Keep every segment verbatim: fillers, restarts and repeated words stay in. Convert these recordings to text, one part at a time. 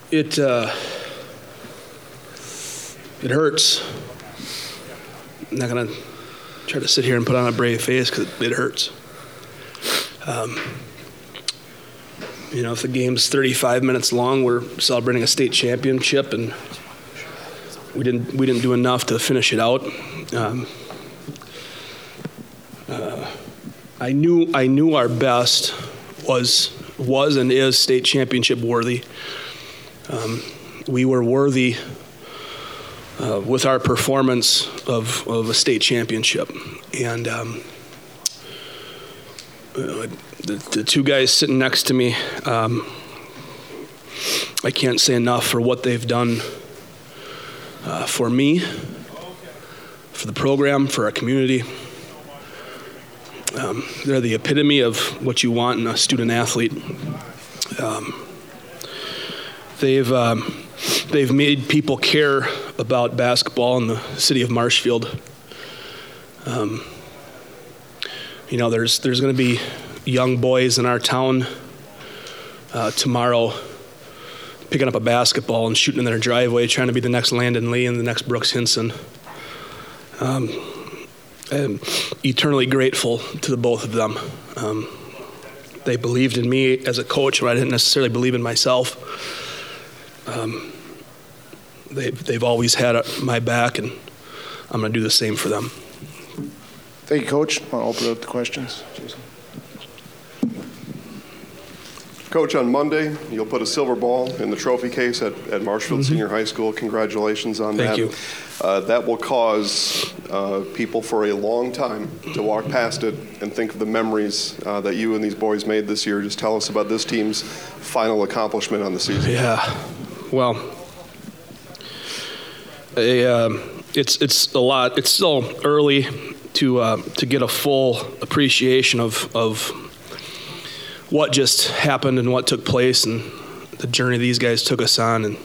It uh, it hurts. I'm not gonna try to sit here and put on a brave face because it hurts. Um, you know, if the game's thirty-five minutes long, we're celebrating a state championship, and we didn't we didn't do enough to finish it out. Um, uh, I knew I knew our best was was and is state championship worthy. Um, we were worthy uh, with our performance of, of a state championship. And um, uh, the, the two guys sitting next to me, um, I can't say enough for what they've done uh, for me, for the program, for our community. Um, they're the epitome of what you want in a student athlete. Um, they've um, they've made people care about basketball in the city of Marshfield. Um, you know, there's there's going to be young boys in our town uh, tomorrow picking up a basketball and shooting in their driveway, trying to be the next Landon Lee and the next Brooks Hinson. Um, I'm eternally grateful to the both of them. Um, they believed in me as a coach when I didn't necessarily believe in myself. Um, they've, they've always had my back, and I'm going to do the same for them. Thank you, Coach. I'll open up the questions. Jason. Coach, on Monday, you'll put a silver ball in the trophy case at, at Marshfield mm-hmm. Senior High School. Congratulations on Thank that. you. Uh, that will cause uh, people for a long time to walk past it and think of the memories uh, that you and these boys made this year. Just tell us about this team's final accomplishment on the season. Yeah, well, a, uh, it's it's a lot. It's still early to uh, to get a full appreciation of of what just happened and what took place and the journey these guys took us on. And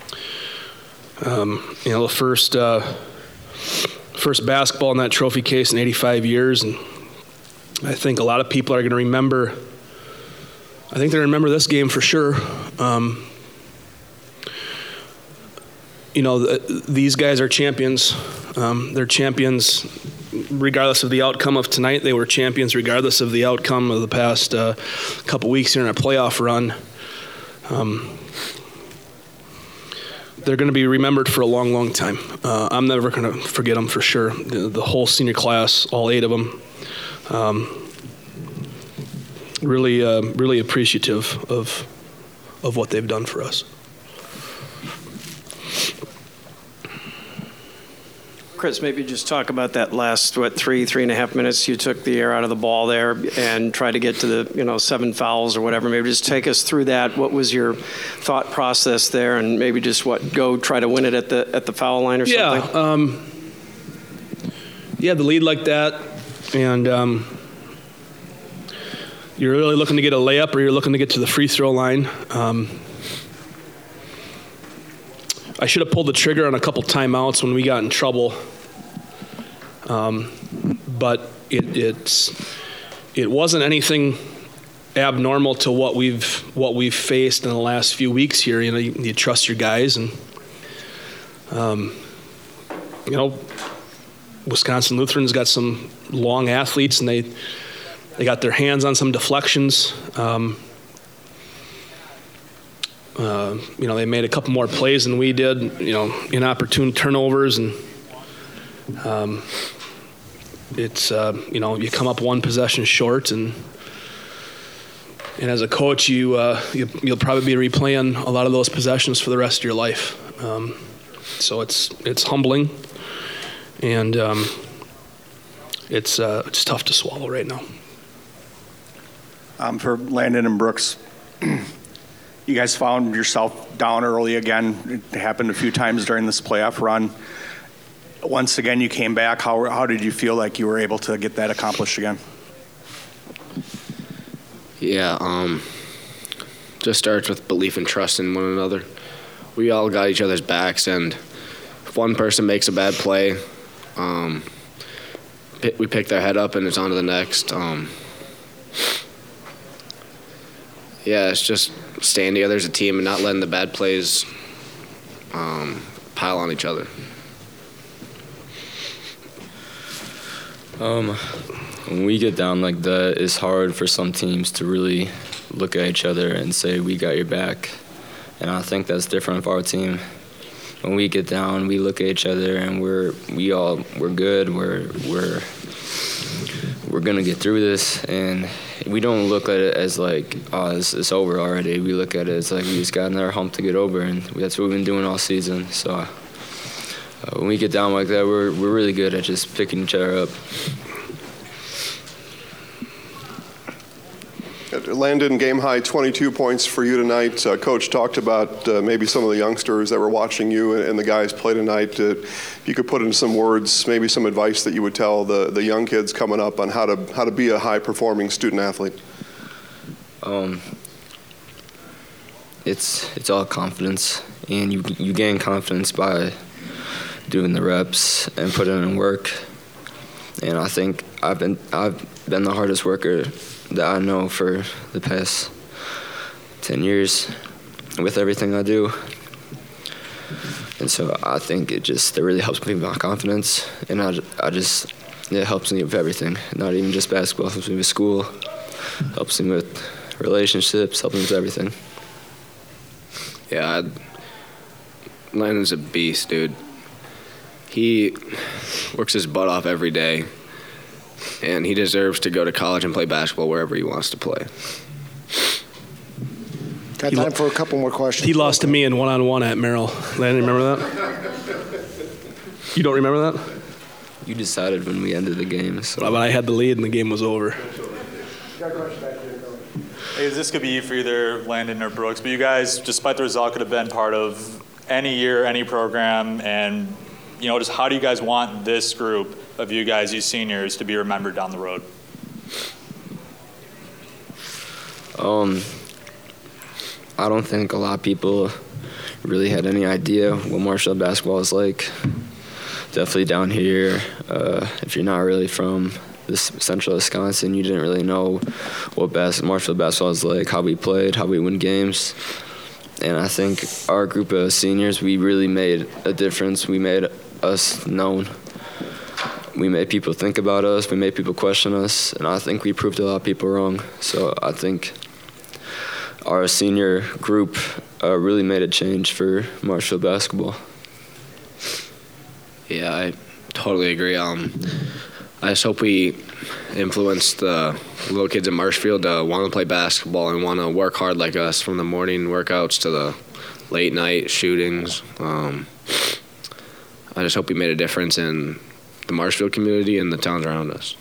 um, you know, the first uh, first basketball in that trophy case in eighty-five years, and I think a lot of people are going to remember. I think they remember this game for sure. Um, you know, the, these guys are champions. Um, they're champions regardless of the outcome of tonight. They were champions regardless of the outcome of the past uh, couple weeks here in a playoff run. Um, they're going to be remembered for a long, long time. Uh, I'm never going to forget them for sure. The, the whole senior class, all eight of them. Um, really, uh, really appreciative of of what they've done for us. Chris, maybe just talk about that last, what, three, three and a half minutes you took the air out of the ball there and tried to get to the, you know, seven fouls or whatever. Maybe just take us through that. What was your thought process there, and maybe just what, go try to win it at the at the foul line or yeah, something? Yeah, um, yeah, the lead like that, and um, you're really looking to get a layup or you're looking to get to the free throw line. Um, I should have pulled the trigger on a couple timeouts when we got in trouble, um, but it, it's it wasn't anything abnormal to what we've what we've faced in the last few weeks here. You know, you, you trust your guys, and um, you know, Wisconsin Lutheran's got some long athletes, and they they got their hands on some deflections. Um, Uh, you know, they made a couple more plays than we did, you know, inopportune turnovers, and um, it's, uh, you know, you come up one possession short, and and as a coach, you, uh, you, you'll probably be replaying a lot of those possessions for the rest of your life. Um, so it's it's humbling, and um, it's uh, it's tough to swallow right now. Um, for Landon and Brooks, you guys found yourself down early again. It happened a few times during this playoff run. Once again, you came back. How how did you feel like you were able to get that accomplished again? Yeah, um, just starts with belief and trust in one another. We all got each other's backs, and if one person makes a bad play, um, we pick their head up and it's on to the next. Um, yeah, it's just staying together as a team and not letting the bad plays um, pile on each other. Um, when we get down like that, it's hard for some teams to really look at each other and say, we got your back. And I think that's different for our team. When we get down, we look at each other and we're we all we're good. We're we're we're gonna get through this, and we don't look at it as like, oh, it's, it's over already. We look at it as like we just got another hump to get over, and that's what we've been doing all season. So uh, when we get down like that, we're we're really good at just picking each other up. Landon, game high twenty-two points for you tonight. Uh, Coach talked about uh, maybe some of the youngsters that were watching you and, and the guys play tonight. Uh, if you could put into some words, maybe some advice that you would tell the, the young kids coming up on how to how to be a high-performing student athlete. Um, it's it's all confidence, and you you gain confidence by doing the reps and putting in work. And I think I've been I've been the hardest worker that I know for the past ten years with everything I do. And so I think it just, it really helps me with my confidence. And I, I just, it helps me with everything. Not even just basketball, it helps me with school, helps me with relationships, helps me with everything. Yeah, I'd, Landon's a beast, dude. He works his butt off every day. And he deserves to go to college and play basketball wherever he wants to play. Got He time lo- for a couple more questions. He lost to me in one-on-one at Merrill. Landon, remember that? You don't remember that? You decided when we ended the game. So. But I had the lead and the game was over. Hey, this could be for either Landon or Brooks, but you guys, despite the result, could have been part of any year, any program, and you know, just how do you guys want this group of you guys, you seniors, to be remembered down the road? Um, I don't think a lot of people really had any idea what Marshall basketball is like. Definitely down here, uh, if you're not really from this central Wisconsin, you didn't really know what bas- Marshall basketball is like, how we played, how we win games. And I think our group of seniors, we really made a difference. We made us known. We made people think about us. We made people question us. And I think we proved a lot of people wrong. So I think our senior group uh, really made a change for Marshall basketball. Yeah, I totally agree. Um, I just hope we influence the little kids in Marshfield to want to play basketball and want to work hard like us, from the morning workouts to the late night shootings. Um, I just hope we made a difference in the Marshfield community and the towns around us.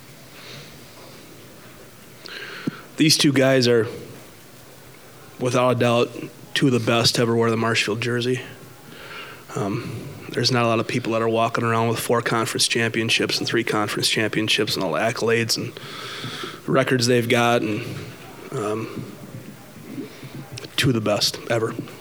These two guys are, without a doubt, two of the best to ever wear the Marshfield jersey. Um, there's not a lot of people that are walking around with four conference championships and three conference championships and all the accolades and records they've got, and um, two of the best ever.